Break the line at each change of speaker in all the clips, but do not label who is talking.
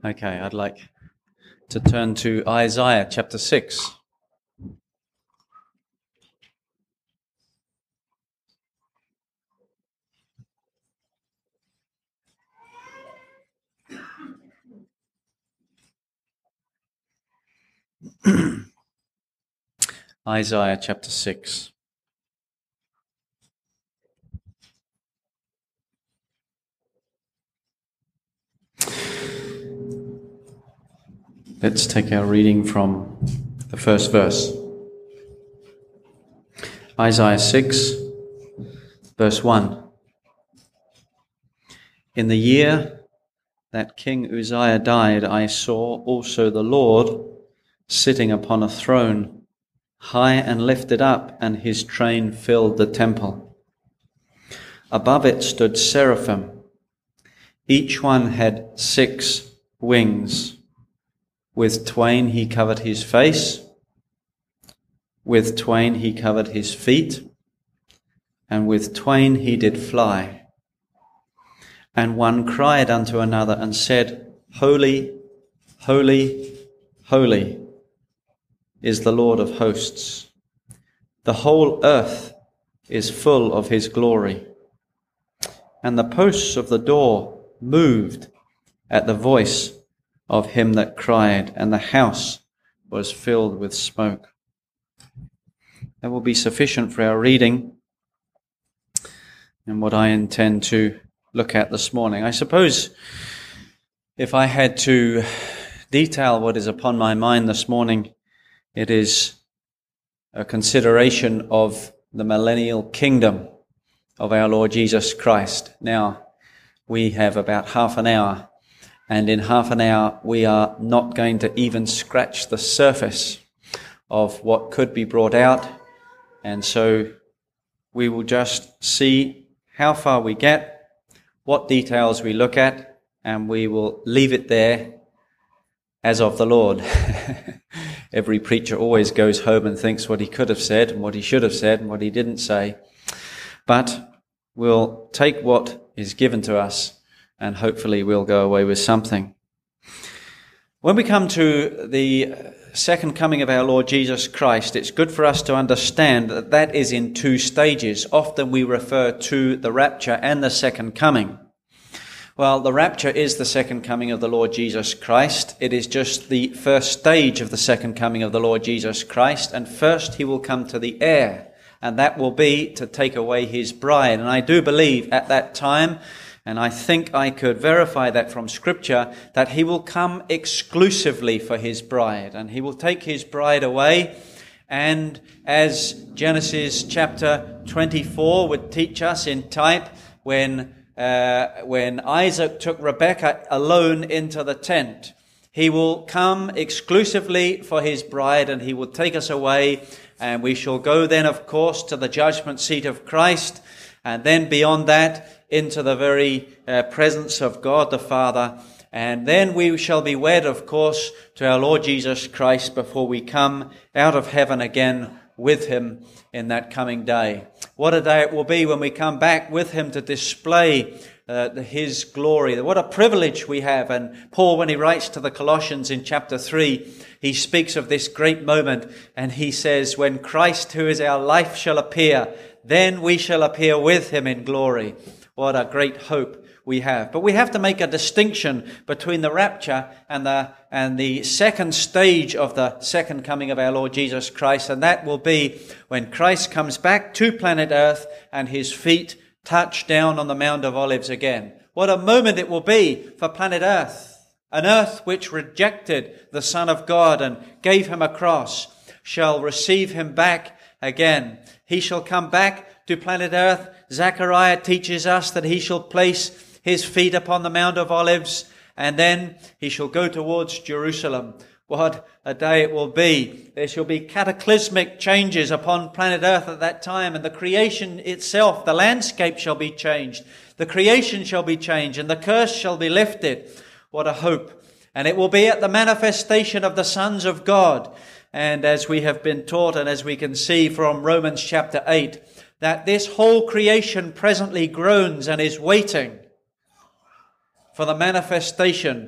Okay, I'd like to turn to Isaiah chapter 6. Isaiah chapter 6. Let's take our reading from the first verse. Isaiah 6, verse 1. In the year that King Uzziah died, I saw also the Lord sitting upon a throne, high and lifted up, and his train filled the temple. Above it stood seraphim. Each one had 6 wings. With twain he covered his face, with twain he covered his feet, and with twain he did fly. And one cried unto another and said, Holy, holy, holy is the Lord of hosts. The whole earth is full of his glory. And the posts of the door moved at the voice of him that cried, and the house was filled with smoke. That will be sufficient for our reading and what I intend to look at this morning. I suppose if I had to detail what is upon my mind this morning, it is a consideration of the millennial kingdom of our Lord Jesus Christ. Now, we have about half an hour, and in half an hour we are not going to even scratch the surface of what could be brought out, and so we will just see how far we get, what details we look at, and we will leave it there as of the Lord. Every preacher always goes home and thinks what he could have said and what he should have said and what he didn't say. But we'll take what is given to us and hopefully we'll go away with something. When we come to the second coming of our Lord Jesus Christ, it's good for us to understand that that is in 2 stages. Often we refer to the rapture and the second coming. Well, the rapture is the second coming of the Lord Jesus Christ. It is just the first stage of the second coming of the Lord Jesus Christ. And first he will come to the air, and that will be to take away his bride. And I do believe at that time, and I think I could verify that from Scripture, that he will come exclusively for his bride. And he will take his bride away. And as Genesis chapter 24 would teach us in type, when Isaac took Rebekah alone into the tent, he will come exclusively for his bride and he will take us away, and we shall go then, of course, to the judgment seat of Christ, and then beyond that into the very presence of God the Father, and then we shall be wed, of course, to our Lord Jesus Christ before we come out of heaven again with him in that coming day. What a day it will be when we come back with him to display his glory. What a privilege we have. And Paul, when he writes to the Colossians in chapter 3, he speaks of this great moment, and he says, when Christ, who is our life, shall appear, then we shall appear with him in glory. What a great hope we have. But we have to make a distinction between the rapture and the second stage of the second coming of our Lord Jesus Christ, and that will be when Christ comes back to planet Earth and his feet touch down on the Mount of Olives again. What a moment it will be for planet Earth. An earth which rejected the Son of God and gave him a cross shall receive him back again. He shall come back to planet Earth. Zechariah teaches us that he shall place his feet upon the Mount of Olives, and then he shall go towards Jerusalem. What a day it will be. There shall be cataclysmic changes upon planet Earth at that time, and the creation itself, the landscape shall be changed. The creation shall be changed, and the curse shall be lifted. What a hope. And it will be at the manifestation of the sons of God. And as we have been taught, and as we can see from Romans chapter 8, that this whole creation presently groans and is waiting for the manifestation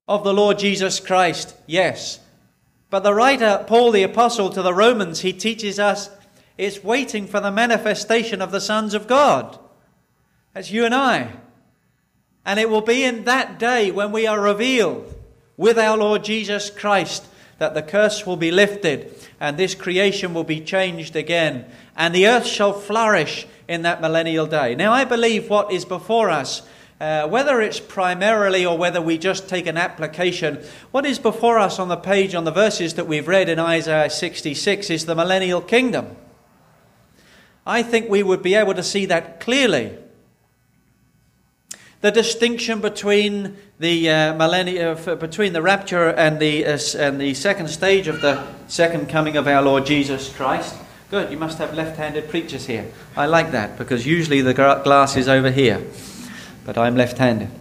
of the Lord Jesus Christ? Yes. But the writer, Paul the Apostle to the Romans, he teaches us it's waiting for the manifestation of the sons of God. That's you and I. And it will be in that day when we are revealed with our Lord Jesus Christ that the curse will be lifted and this creation will be changed again. And the earth shall flourish in that millennial day. Now I believe what is before us, whether it's primarily or whether we just take an application, what is before us on the page, on the verses that we've read in Isaiah 66 is the millennial kingdom. I think we would be able to see that clearly. The distinction between the between the rapture and the second stage of the second coming of our Lord Jesus Christ. Good, you must have left-handed preachers here. I like that because usually the glass is over here, but I'm left-handed.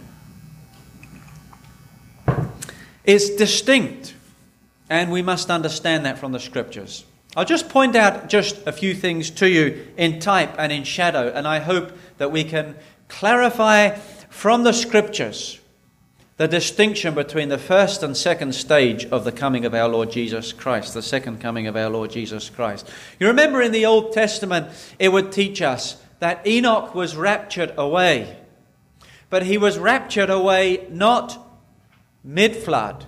It's distinct, and we must understand that from the Scriptures. I'll just point out just a few things to you in type and in shadow, and I hope that we can clarify from the Scriptures the distinction between the first and second stage of the coming of our Lord Jesus Christ, the second coming of our Lord Jesus Christ. You remember in the Old Testament, it would teach us that Enoch was raptured away. But he was raptured away not mid-flood,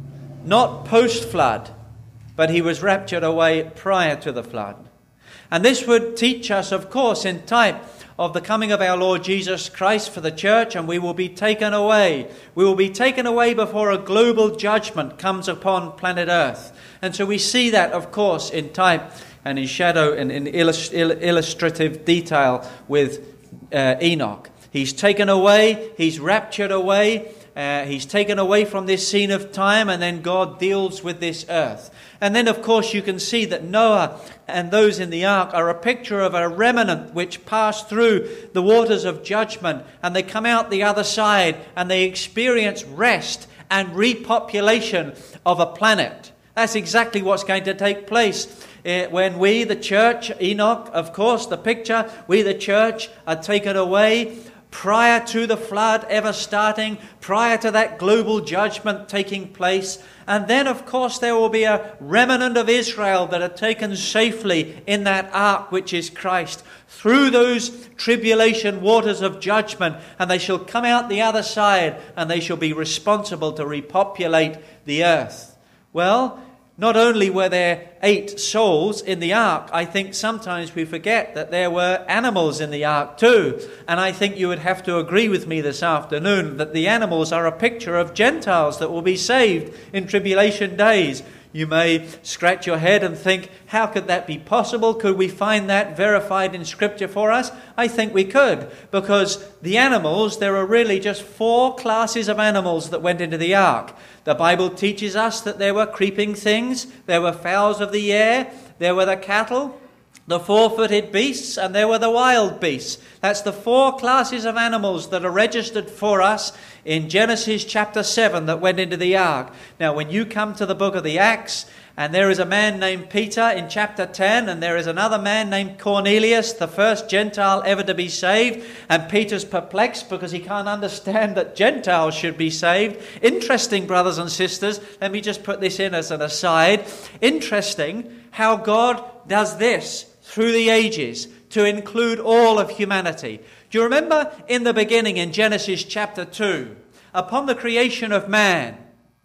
not post-flood, but he was raptured away prior to the flood. And this would teach us, of course, in type of the coming of our Lord Jesus Christ for the church, and we will be taken away. We will be taken away before a global judgment comes upon planet Earth. And so we see that, of course, in type and in shadow and in illustrative detail with Enoch. He's taken away, he's raptured away, he's taken away from this scene of time, and then God deals with this earth. And then, of course, you can see that Noah and those in the ark are a picture of a remnant which passed through the waters of judgment, and they come out the other side and they experience rest and repopulation of a planet. That's exactly what's going to take place when we, the church, Enoch, of course, the picture, we, the church, are taken away prior to the flood ever starting, prior to that global judgment taking place. And then, of course, there will be a remnant of Israel that are taken safely in that ark, which is Christ, through those tribulation waters of judgment, and they shall come out the other side, and they shall be responsible to repopulate the earth. Well, not only were there 8 souls in the ark, I think sometimes we forget that there were animals in the ark too. And I think you would have to agree with me this afternoon that the animals are a picture of Gentiles that will be saved in tribulation days. You may scratch your head and think, how could that be possible? Could we find that verified in Scripture for us? I think we could, because the animals, there are really just 4 classes of animals that went into the ark. The Bible teaches us that there were creeping things, there were fowls of the air, there were the cattle, the 4-footed beasts, and there were the wild beasts. That's the 4 classes of animals that are registered for us in Genesis chapter 7 that went into the ark. Now, when you come to the book of the Acts, and there is a man named Peter in chapter 10, and there is another man named Cornelius, the first Gentile ever to be saved, and Peter's perplexed because he can't understand that Gentiles should be saved. Interesting, brothers and sisters, let me just put this in as an aside. Interesting how God does this through the ages to include all of humanity. Do you remember in the beginning in Genesis chapter 2, upon the creation of man,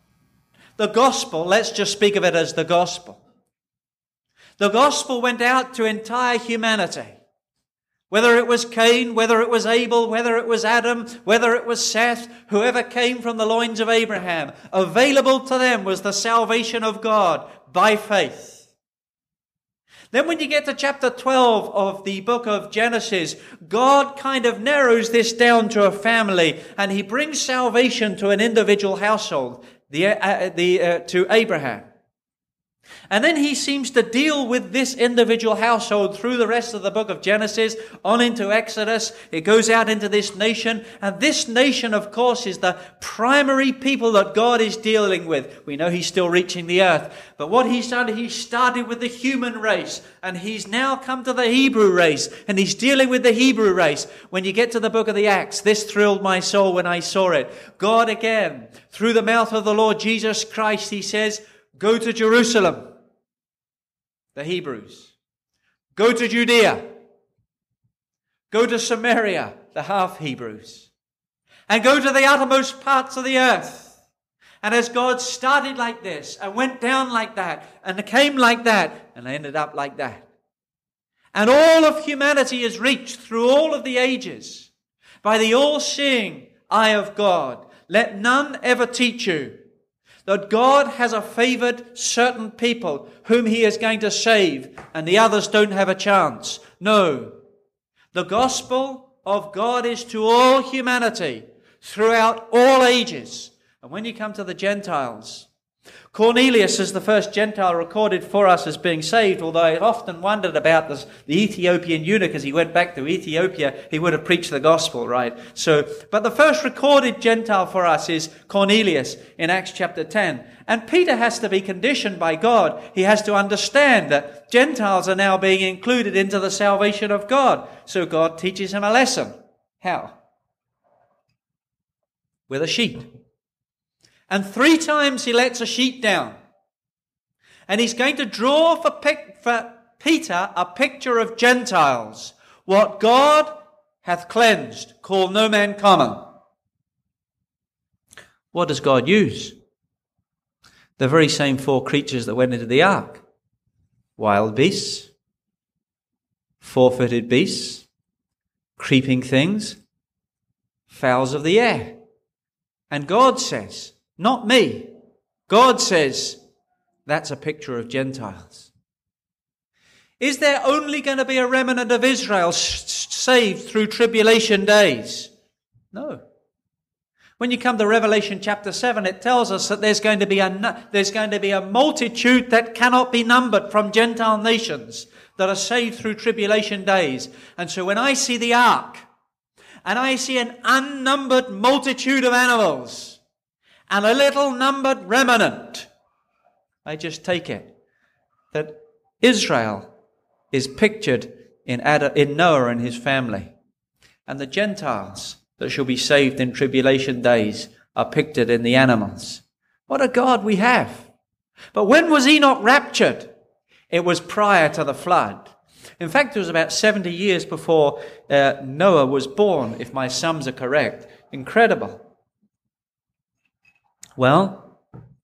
the gospel, let's just speak of it as the gospel. The gospel went out to entire humanity. Whether it was Cain, whether it was Abel, whether it was Adam, whether it was Seth, whoever came from the loins of Abraham, available to them was the salvation of God by faith. Then when you get to chapter 12 of the book of Genesis, God kind of narrows this down to a family, and he brings salvation to an individual household, to Abraham. And then he seems to deal with this individual household through the rest of the book of Genesis, on into Exodus. It goes out into this nation. And this nation, of course, is the primary people that God is dealing with. We know he's still reaching the earth. But what he's done, he started with the human race. And he's now come to the Hebrew race. And he's dealing with the Hebrew race. When you get to the book of the Acts, this thrilled my soul when I saw it. God again, through the mouth of the Lord Jesus Christ, he says, go to Jerusalem, the Hebrews. Go to Judea. Go to Samaria, the half-Hebrews. And go to the uttermost parts of the earth. And as God started like this, and went down like that, and came like that, and ended up like that. And all of humanity is reached through all of the ages by the all-seeing eye of God. Let none ever teach you that God has a favored certain people whom he is going to save and the others don't have a chance. No. The gospel of God is to all humanity throughout all ages. And when you come to the Gentiles, Cornelius is the first Gentile recorded for us as being saved, although I often wondered about this, the Ethiopian eunuch. As he went back to Ethiopia, he would have preached the gospel, right? But the first recorded Gentile for us is Cornelius in Acts chapter 10. And Peter has to be conditioned by God. He has to understand that Gentiles are now being included into the salvation of God. So God teaches him a lesson. How? With a sheet. And 3 times he lets a sheet down. And he's going to draw for Peter a picture of Gentiles. What God hath cleansed, call no man common. What does God use? The very same 4 creatures that went into the ark. Wild beasts, 4-footed beasts, creeping things, fowls of the air. And God says, not me. God says, that's a picture of Gentiles. Is there only going to be a remnant of Israel saved through tribulation days? No. When you come to Revelation chapter 7, it tells us that there's going to be a multitude that cannot be numbered from Gentile nations that are saved through tribulation days. And so when I see the ark, and I see an unnumbered multitude of animals, and a little numbered remnant, I just take it that Israel is pictured in Noah and his family. And the Gentiles that shall be saved in tribulation days are pictured in the animals. What a God we have. But when was Enoch raptured? It was prior to the flood. In fact, it was about 70 years before Noah was born, if my sums are correct. Incredible. Well,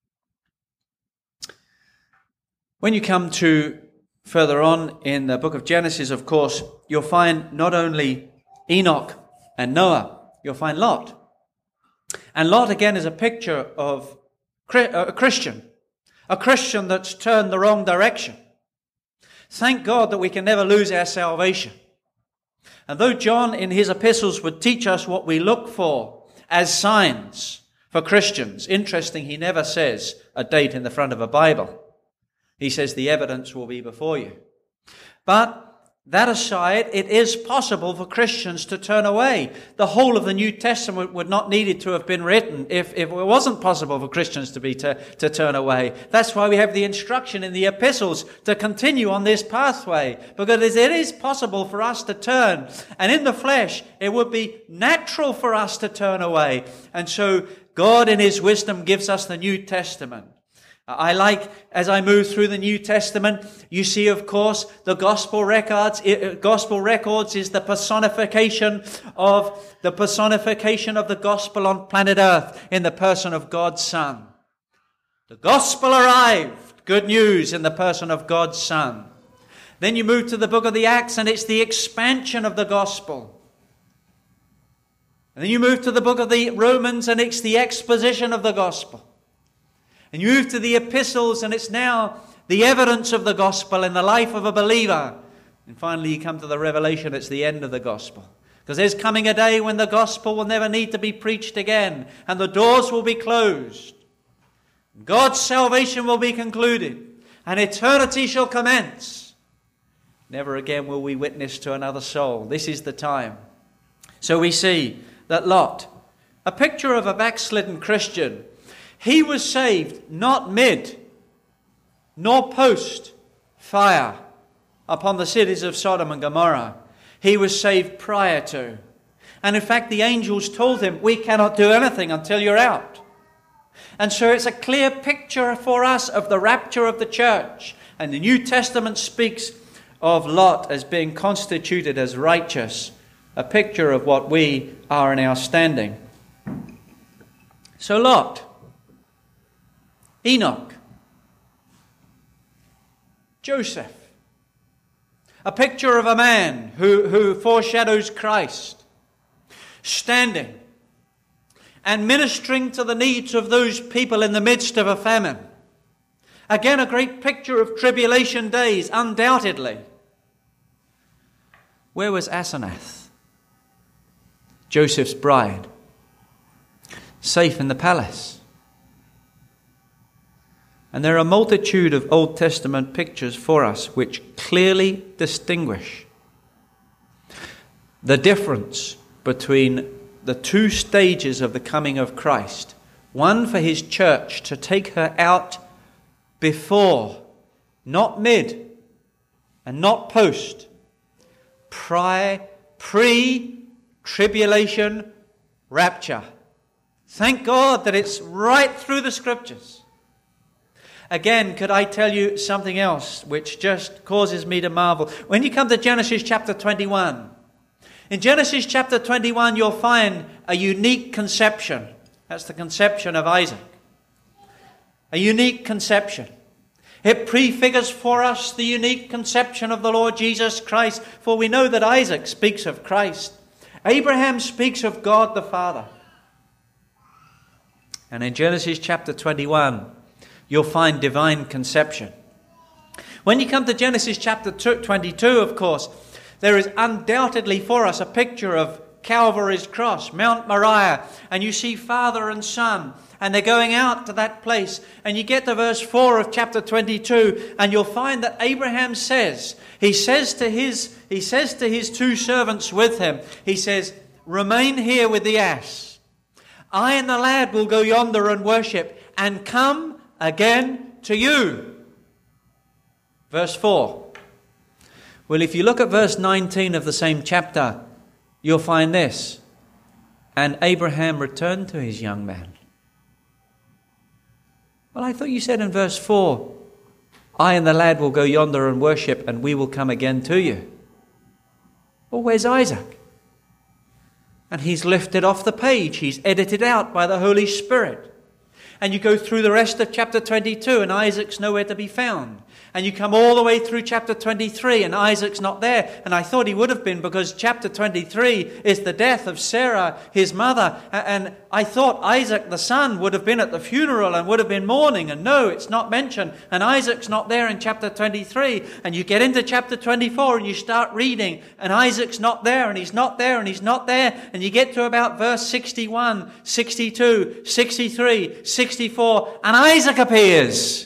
when you come to further on in the book of Genesis, of course, you'll find not only Enoch and Noah, you'll find Lot. And Lot, again, is a picture of a Christian that's turned the wrong direction. Thank God that we can never lose our salvation. And though John in his epistles would teach us what we look for as signs for Christians, interesting, he never says a date in the front of a Bible. He says the evidence will be before you. But that aside, it is possible for Christians to turn away. The whole of the New Testament would not needed to have been written if it wasn't possible for Christians to turn away. That's why we have the instruction in the epistles to continue on this pathway, because it is possible for us to turn. And in the flesh, it would be natural for us to turn away. And so God in his wisdom gives us the New Testament. I like, as I move through the New Testament, you see, of course, the gospel records. Gospel records is the personification of the gospel on planet Earth in the person of God's Son. The gospel arrived, good news, in the person of God's Son. Then you move to the book of the Acts, and it's the expansion of the gospel. And then you move to the book of the Romans, and it's the exposition of the gospel. And you move to the epistles, and it's now the evidence of the gospel in the life of a believer. And finally you come to the Revelation, it's the end of the gospel. Because there's coming a day when the gospel will never need to be preached again, and the doors will be closed. God's salvation will be concluded. and eternity shall commence. Never again will we witness to another soul. This is the time. So we see that Lot, a picture of a backslidden Christian, he was saved not mid nor post fire upon the cities of Sodom and Gomorrah. He was saved prior to. And in fact, the angels told him, we cannot do anything until you're out. And so it's a clear picture for us of the rapture of the church. And the New Testament speaks of Lot as being constituted as righteous, a picture of what we are in our standing. So Lot, Enoch, Joseph, a picture of a man who foreshadows Christ, standing and ministering to the needs of those people in the midst of a famine. Again, a great picture of tribulation days, undoubtedly. Where was Asenath, Joseph's bride? Safe in the palace. And there are a multitude of Old Testament pictures for us which clearly distinguish the difference between the two stages of the coming of Christ. One for his church to take her out before, not mid and not post, pre-tribulation rapture. Thank God that it's right through the Scriptures. Again, could I tell you something else which just causes me to marvel? When you come to Genesis chapter 21, in Genesis chapter 21 you'll find a unique conception. That's the conception of Isaac. A unique conception. It prefigures for us the unique conception of the Lord Jesus Christ, for we know that Isaac speaks of Christ. Abraham speaks of God the Father. And in Genesis chapter 21, you'll find divine conception. When you come to Genesis chapter 22, of course, there is undoubtedly for us a picture of Calvary's cross, Mount Moriah, and you see father and son, and they're going out to that place, and you get to verse 4 of chapter 22, and you'll find that Abraham says to his two servants with him, he says, remain here with the ass. I and the lad will go yonder and worship, and come again to you. Verse 4. Well, if you look at verse 19 of the same chapter, you'll find this. And Abraham returned to his young man. Well, I thought you said in verse 4, I and the lad will go yonder and worship, and we will come again to you. Well, where's Isaac? And he's lifted off the page. He's edited out by the Holy Spirit. And you go through the rest of chapter 22 and Isaac's nowhere to be found. And you come all the way through chapter 23 and Isaac's not there. And I thought he would have been, because chapter 23 is the death of Sarah, his mother. And I thought Isaac, the son, would have been at the funeral and would have been mourning. And no, it's not mentioned. And Isaac's not there in chapter 23. And you get into chapter 24 and you start reading. And Isaac's not there, and he's not there, and he's not there. And you get to about verse 61, 62, 63, 64. And Isaac appears.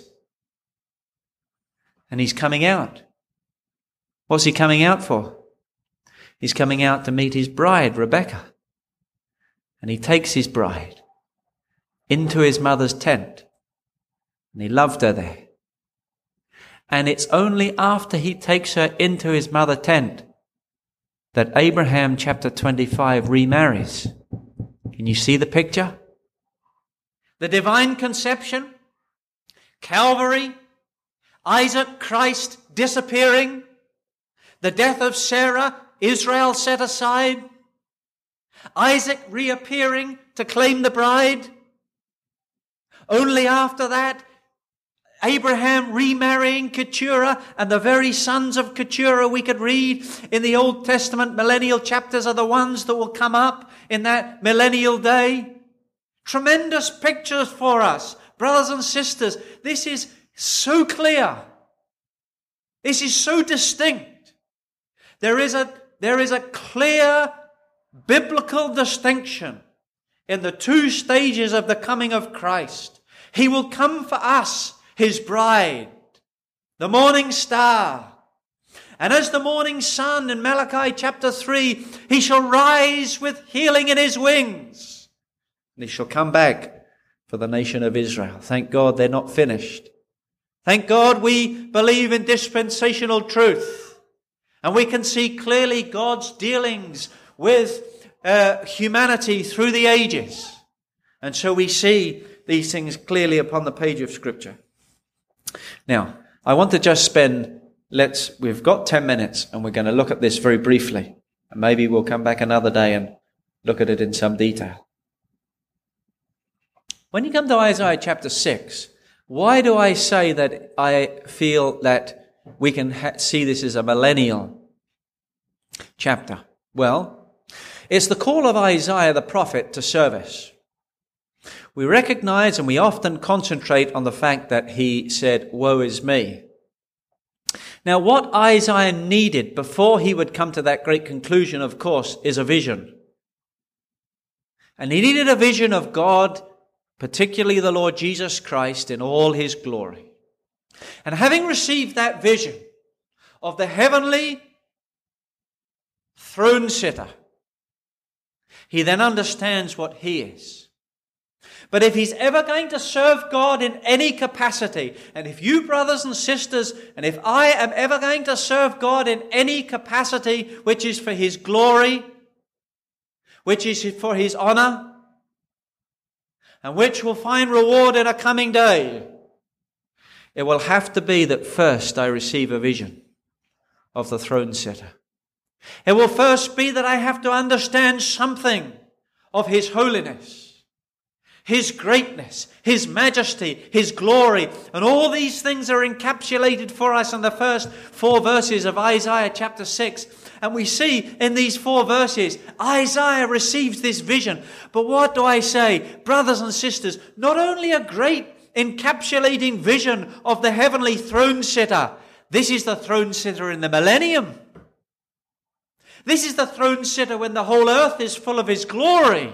And he's coming out. What's he coming out for? He's coming out to meet his bride, Rebekah. And he takes his bride into his mother's tent. And he loved her there. And it's only after he takes her into his mother's tent that Abraham, chapter 25, remarries. Can you see the picture? The divine conception, Calvary, Isaac, Christ disappearing, the death of Sarah, Israel set aside, Isaac reappearing to claim the bride. Only after that, Abraham remarrying Keturah, and the very sons of Keturah we could read in the Old Testament millennial chapters are the ones that will come up in that millennial day. Tremendous pictures for us, brothers and sisters. This is so clear. This is so distinct. There is a clear biblical distinction in the two stages of the coming of Christ. He will come for us, his bride, the morning star. And as the morning sun in Malachi chapter 3, he shall rise with healing in his wings. And he shall come back for the nation of Israel. Thank God they're not finished. Thank God we believe in dispensational truth. And we can see clearly God's dealings with humanity through the ages. And so we see these things clearly upon the page of Scripture. Now, I want to just we've got 10 minutes and we're going to look at this very briefly. And maybe we'll come back another day and look at it in some detail. When you come to Isaiah chapter 6, why do I say that I feel that we can see this as a millennial chapter? Well, it's the call of Isaiah the prophet to service. We recognize and we often concentrate on the fact that he said, "Woe is me." Now, what Isaiah needed before he would come to that great conclusion, of course, is a vision. And he needed a vision of God, particularly the Lord Jesus Christ in all his glory. And having received that vision of the heavenly throne sitter, he then understands what he is. But if he's ever going to serve God in any capacity, and if you brothers and sisters, and if I am ever going to serve God in any capacity which is for his glory, which is for his honor, and which will find reward in a coming day, it will have to be that first I receive a vision of the throne sitter. It will first be that I have to understand something of his holiness, his greatness, his majesty, his glory. And all these things are encapsulated for us in the first 4 verses of Isaiah chapter 6. And we see in these 4 verses, Isaiah receives this vision. But what do I say? Brothers and sisters, not only a great encapsulating vision of the heavenly throne sitter, this is the throne sitter in the millennium. This is the throne sitter when the whole earth is full of his glory.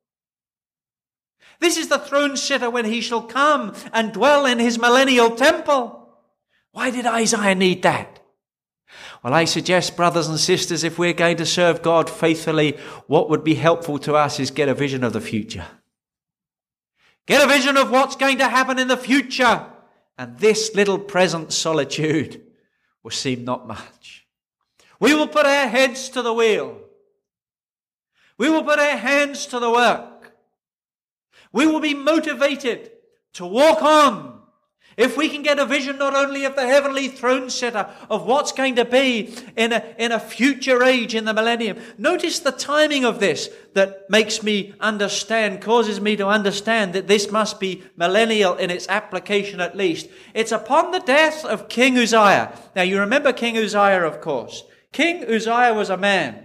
This is the throne sitter when he shall come and dwell in his millennial temple. Why did Isaiah need that? Well, I suggest, brothers and sisters, if we're going to serve God faithfully, what would be helpful to us is get a vision of the future. Get a vision of what's going to happen in the future. And this little present solitude will seem not much. We will put our heads to the wheel. We will put our hands to the work. We will be motivated to walk on if we can get a vision not only of the heavenly throne sitter, of what's going to be in a future age in the millennium. Notice the timing of this that makes me understand, causes me to understand that this must be millennial in its application at least. It's upon the death of King Uzziah. Now you remember King Uzziah, of course. King Uzziah was a man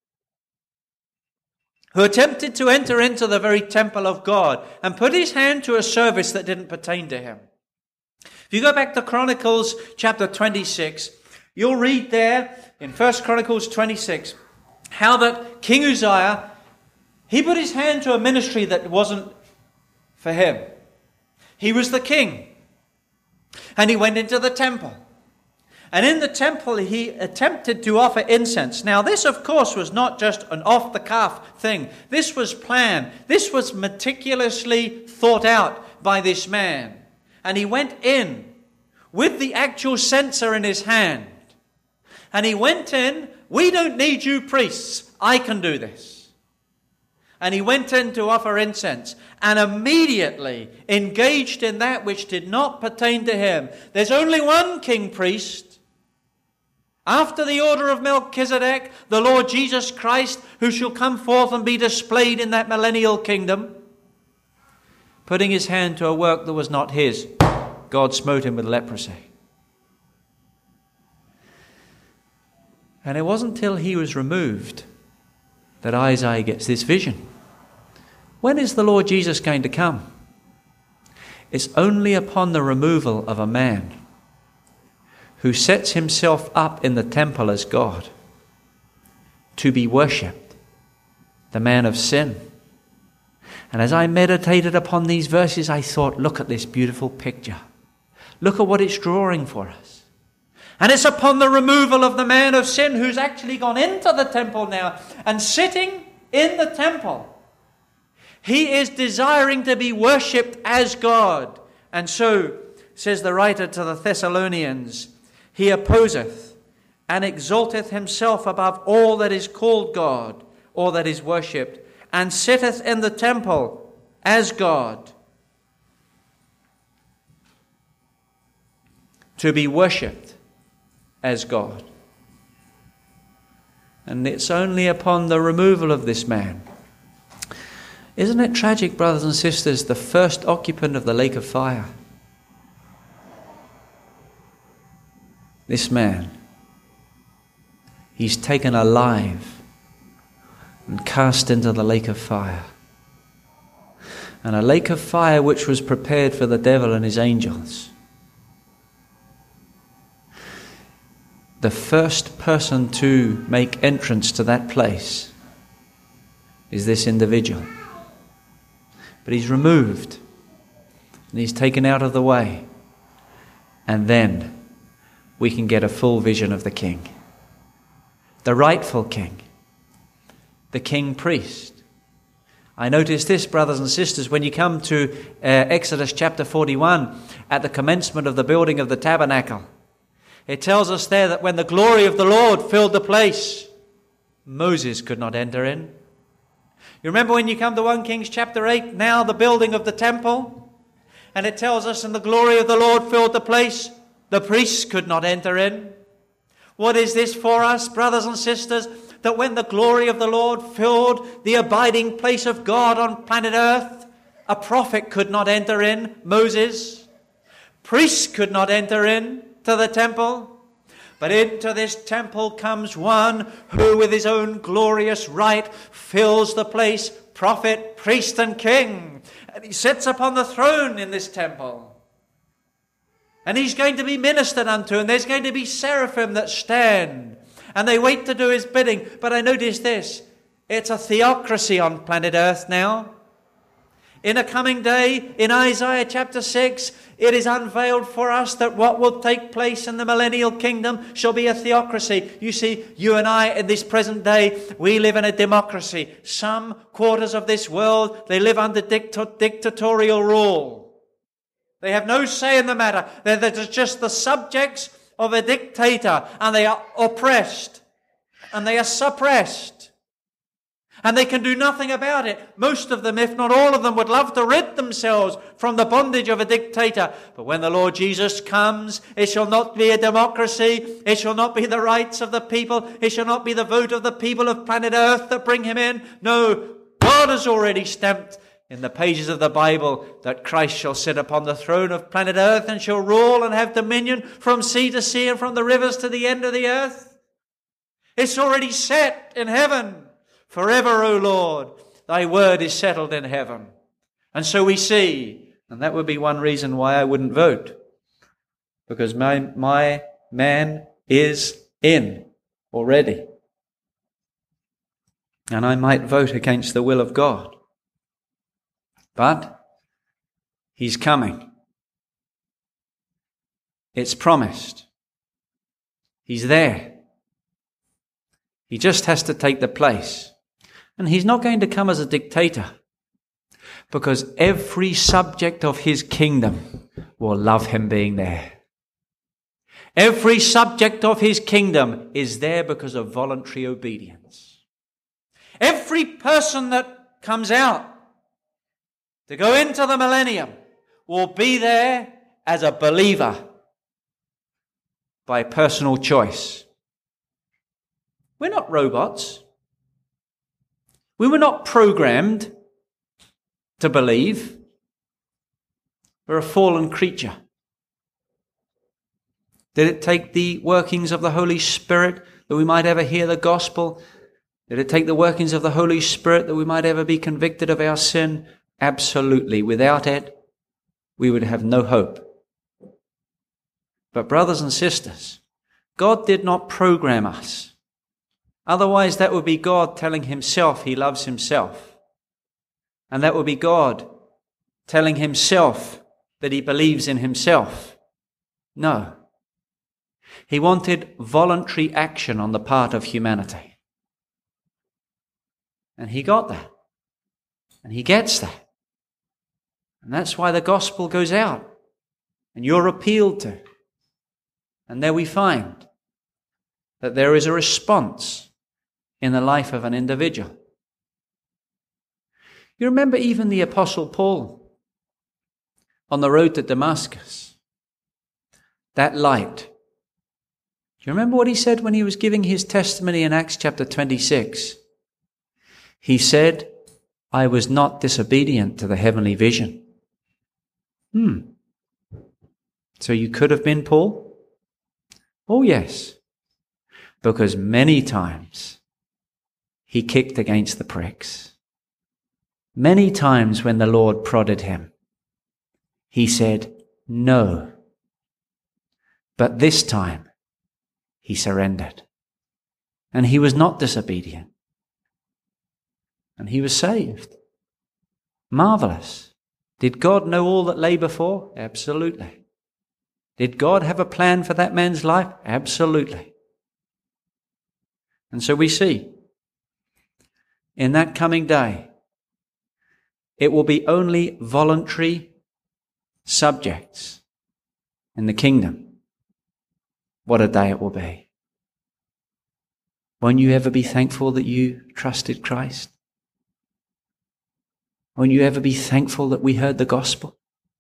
who attempted to enter into the very temple of God and put his hand to a service that didn't pertain to him. If you go back to Chronicles chapter 26, you'll read there in 1 Chronicles 26 how that King Uzziah, he put his hand to a ministry that wasn't for him. He was the king. And he went into the temple. And in the temple, he attempted to offer incense. Now, this, of course, was not just an off-the-cuff thing. This was planned. This was meticulously thought out by this man. And he went in with the actual censer in his hand. And he went in, "We don't need you priests. I can do this." And he went in to offer incense and immediately engaged in that which did not pertain to him. There's only one king priest. After the order of Melchizedek, the Lord Jesus Christ, who shall come forth and be displayed in that millennial kingdom, putting his hand to a work that was not his, God smote him with leprosy. And it wasn't until he was removed that Isaiah gets this vision. When is the Lord Jesus going to come? It's only upon the removal of a man who sets himself up in the temple as God to be worshipped, the man of sin. And as I meditated upon these verses, I thought, look at this beautiful picture. Look at what it's drawing for us. And it's upon the removal of the man of sin who's actually gone into the temple now and sitting in the temple. He is desiring to be worshipped as God. And so, says the writer to the Thessalonians, he opposeth and exalteth himself above all that is called God or that is worshipped, and sitteth in the temple as God, to be worshipped as God. And it's only upon the removal of this man. Isn't it tragic, brothers and sisters, the first occupant of the lake of fire? This man, he's taken alive and cast into the lake of fire. And a lake of fire which was prepared for the devil and his angels. The first person to make entrance to that place is this individual. But he's removed and he's taken out of the way. And then we can get a full vision of the king. The rightful king. The king priest. I notice this, brothers and sisters, when you come to Exodus chapter 41, at the commencement of the building of the tabernacle, it tells us there that when the glory of the Lord filled the place, Moses could not enter in. You remember when you come to 1 Kings chapter 8, now the building of the temple, and it tells us, and the glory of the Lord filled the place, the priests could not enter in. What is this for us, brothers and sisters? That when the glory of the Lord filled the abiding place of God on planet Earth, a prophet could not enter in, Moses. Priests could not enter in to the temple. But into this temple comes one who with his own glorious right fills the place, prophet, priest and king. And he sits upon the throne in this temple. And he's going to be ministered unto, and there's going to be seraphim that stand. And they wait to do his bidding. But I notice this. It's a theocracy on planet Earth now. In a coming day, in Isaiah chapter 6, it is unveiled for us that what will take place in the millennial kingdom shall be a theocracy. You see, you and I in this present day, we live in a democracy. Some quarters of this world, they live under dictatorial rule. They have no say in the matter. They're just the subjects of a dictator, and they are oppressed, and they are suppressed, and they can do nothing about it. Most of them, if not all of them, would love to rid themselves from the bondage of a dictator. But when the Lord Jesus comes, it shall not be a democracy, it shall not be the rights of the people, it shall not be the vote of the people of planet Earth that bring him in. No, God has already stamped in the pages of the Bible that Christ shall sit upon the throne of planet Earth and shall rule and have dominion from sea to sea and from the rivers to the end of the earth. It's already set in heaven. Forever, O Lord, thy word is settled in heaven. And so we see, and that would be one reason why I wouldn't vote, because my man is in already. And I might vote against the will of God. But he's coming. It's promised. He's there. He just has to take the place. And he's not going to come as a dictator, because every subject of his kingdom will love him being there. Every subject of his kingdom is there because of voluntary obedience. Every person that comes out to go into the millennium will be there as a believer by personal choice. We're not robots. We were not programmed to believe. We're a fallen creature. Did it take the workings of the Holy Spirit that we might ever hear the gospel? Did it take the workings of the Holy Spirit that we might ever be convicted of our sin? Absolutely. Without it, we would have no hope. But brothers and sisters, God did not program us. Otherwise, that would be God telling himself he loves himself. And that would be God telling himself that he believes in himself. No. He wanted voluntary action on the part of humanity. And he got that. And he gets that. And that's why the gospel goes out. And you're appealed to. And there we find that there is a response in the life of an individual. You remember even the Apostle Paul on the road to Damascus. That light. Do you remember what he said when he was giving his testimony in Acts chapter 26? He said, I was not disobedient to the heavenly vision. So you could have been Paul? Oh yes. Because many times he kicked against the pricks. Many times when the Lord prodded him, he said, no. But this time, he surrendered. And he was not disobedient. And he was saved. Marvelous. Did God know all that lay before? Absolutely. Did God have a plan for that man's life? Absolutely. And so we see, in that coming day, it will be only voluntary subjects in the kingdom. What a day it will be. Won't you ever be thankful that you trusted Christ? Won't you ever be thankful that we heard the gospel?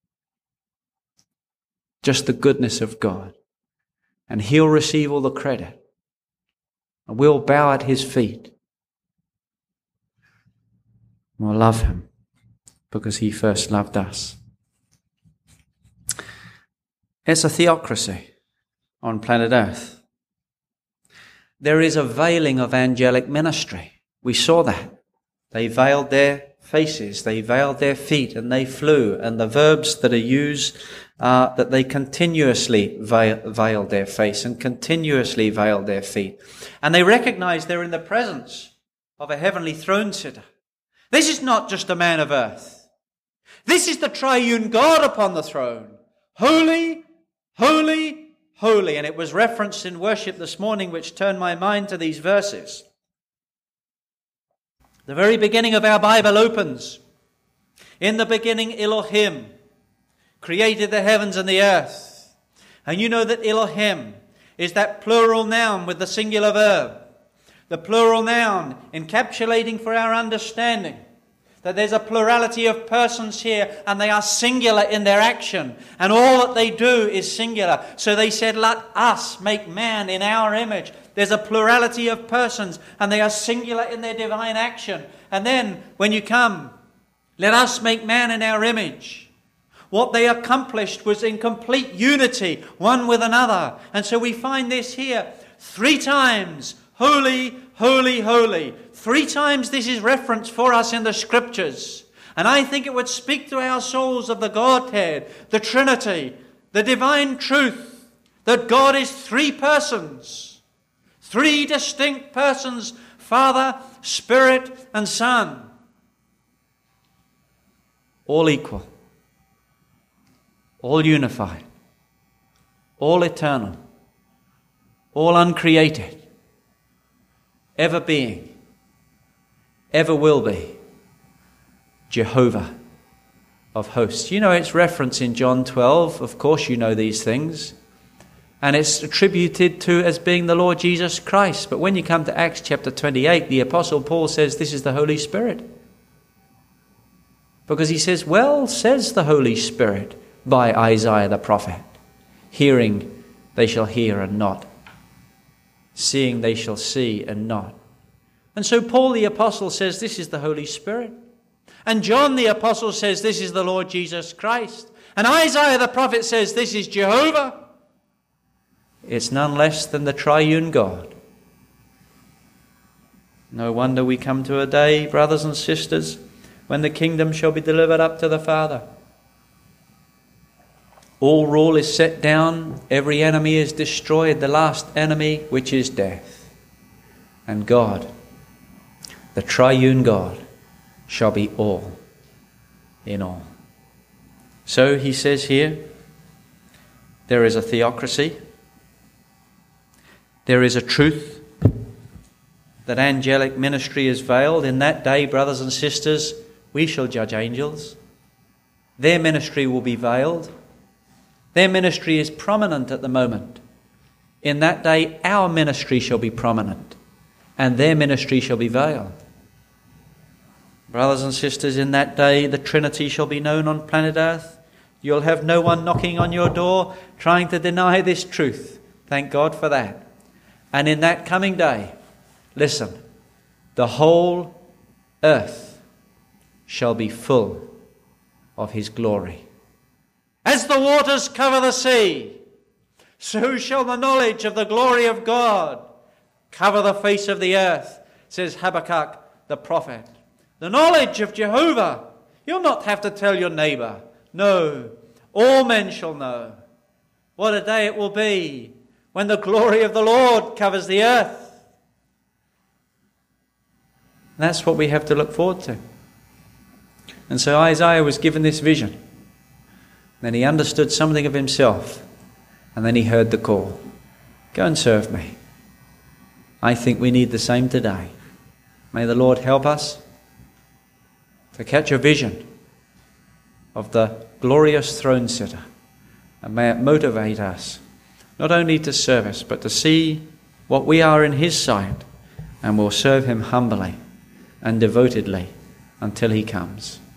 Just the goodness of God. And He'll receive all the credit. And we'll bow at His feet. We'll love Him because He first loved us. It's a theocracy on planet Earth. There is a veiling of angelic ministry. We saw that. They veiled their faces, they veiled their feet, and they flew. And the verbs that are used are that they continuously veiled their face and continuously veiled their feet. And they recognize they're in the presence of a heavenly throne sitter. This is not just a man of earth. This is the triune God upon the throne. Holy, holy, holy. And it was referenced in worship this morning, which turned my mind to these verses. The very beginning of our Bible opens, in the beginning Elohim created the heavens and the earth. And you know that Elohim is that plural noun with the singular verb. The plural noun encapsulating for our understanding that there's a plurality of persons here and they are singular in their action. And all that they do is singular. So they said, let us make man in our image. There's a plurality of persons and they are singular in their divine action. And then when you come, let us make man in our image. What they accomplished was in complete unity, one with another. And so we find this here 3 times. Holy, holy, holy. 3 times this is referenced for us in the Scriptures. And I think it would speak to our souls of the Godhead, the Trinity, the divine truth, that God is 3 persons. 3 distinct persons, Father, Spirit, and Son. All equal. All unified. All eternal. All uncreated. Ever being, ever will be, Jehovah of hosts. You know its reference in John 12. Of course you know these things. And it's attributed to as being the Lord Jesus Christ. But when you come to Acts chapter 28, the Apostle Paul says this is the Holy Spirit. Because he says, well, says the Holy Spirit by Isaiah the prophet, hearing they shall hear and not. Seeing they shall see and not. And so Paul the Apostle says this is the Holy Spirit. And John the Apostle says this is the Lord Jesus Christ. And Isaiah the prophet says this is Jehovah. It's none less than the triune God. No wonder we come to a day, brothers and sisters, when the kingdom shall be delivered up to the Father. All rule is set down, every enemy is destroyed, the last enemy, which is death. And God, the triune God, shall be all in all. So he says here, there is a theocracy, There is a truth that angelic ministry is veiled. In that day, brothers and sisters, we shall judge angels. Their ministry will be veiled. Their ministry is prominent at the moment. In that day, our ministry shall be prominent, and their ministry shall be veiled. Brothers and sisters, in that day, the Trinity shall be known on planet Earth. You'll have no one knocking on your door trying to deny this truth. Thank God for that. And in that coming day, listen, the whole earth shall be full of his glory. As the waters cover the sea, so shall the knowledge of the glory of God cover the face of the earth, says Habakkuk the prophet. The knowledge of Jehovah, you'll not have to tell your neighbour. No, all men shall know. What a day it will be when the glory of the Lord covers the earth. That's what we have to look forward to. And so Isaiah was given this vision. Then he understood something of himself. And then he heard the call. Go and serve me. I think we need the same today. May the Lord help us to catch a vision of the glorious throne sitter. And may it motivate us not only to service, but to see what we are in his sight, and will serve him humbly and devotedly until he comes.